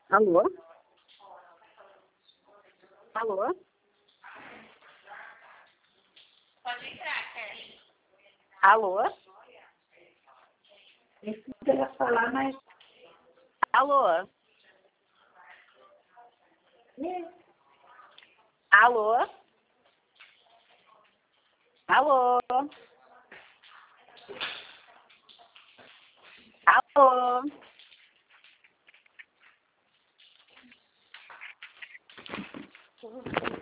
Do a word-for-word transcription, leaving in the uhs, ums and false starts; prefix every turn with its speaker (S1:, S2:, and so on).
S1: Alô? Alô?
S2: Pode entrar, Kelly.
S1: Alô?
S3: Eu queria falar, mas...
S1: Alô? Alô? Alô? Alô?